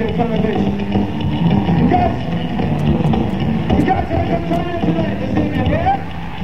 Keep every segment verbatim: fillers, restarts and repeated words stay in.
to come and visit. You guys, you guys have a good time tonight, this evening, yeah?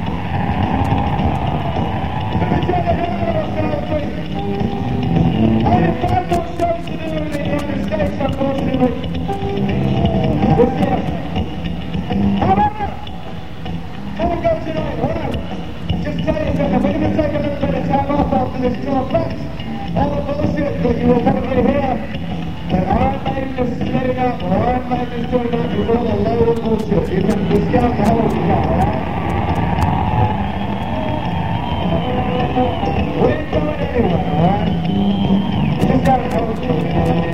Let me tell you how ourselves, please. Only five more shows to do in the United States, unfortunately. This year. However, before we go tonight, I want to just tell you something. We're going to take a little bit of time off after this tour. Thanks. All the bullshit that you will probably hear that Iron Maiden is splitting up or Iron Maiden is doing that is all a load of bullshit. You can discount the whole of that, alright? We ain't going anywhere, alright? Just got it hold you.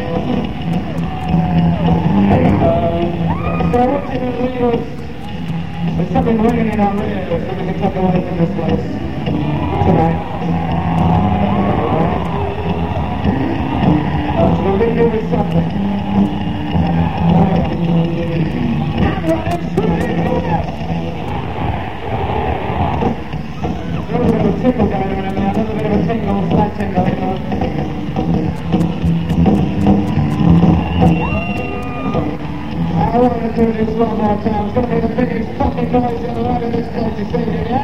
So I want you to leave us with something ringing in our ears so we can take away from this place tonight. We'll leave you with something. A little bit of a tickle going on in there, a little bit of a tingle, slight tingle, you know. I want to do this one more time. It's going to be the biggest fucking noise in the world in this place, you see, yeah?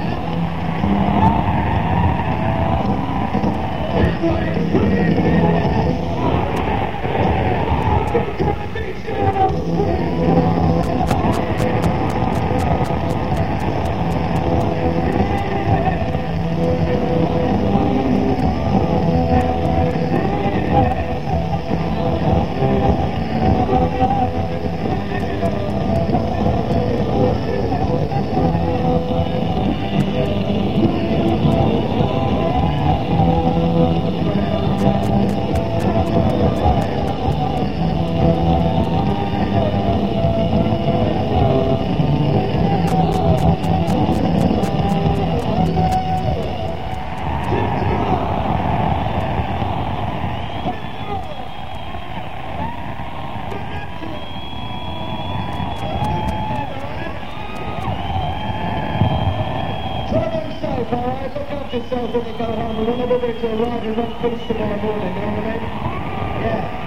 Alright, look after yourselves when you go home. Remember to arrive in one piece tomorrow morning, you know what I mean? Yeah.